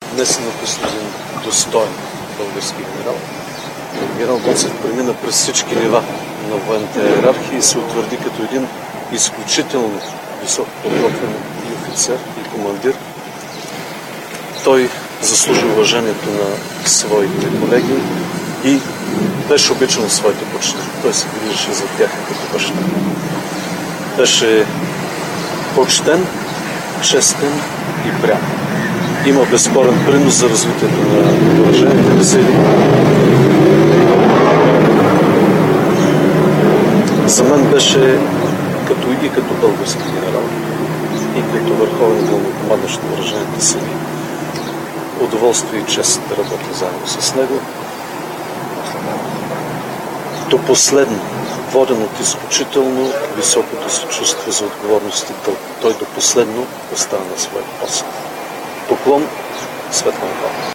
Днес е написан един достоен български генерал. Генерал Боцев премина през всички нива на военната иерархия и се утвърди като един изключително високо подготвен и офицер, и командир. Той заслужи уважението на своите колеги и беше обичан от своите почти. Той се грижеше за тях като баща. Беше почтен, честен и прям. Има безспорен принос за развитието на въоръжените сили. За мен беше като български генерал и като върховен главнокомандващ на въоръжените сили удоволствие и чест да работя заедно с него. До последно, воден от изключително високото си чувство за отговорност и дълг, той до последно остана на своя пост. Поклон, светла глава.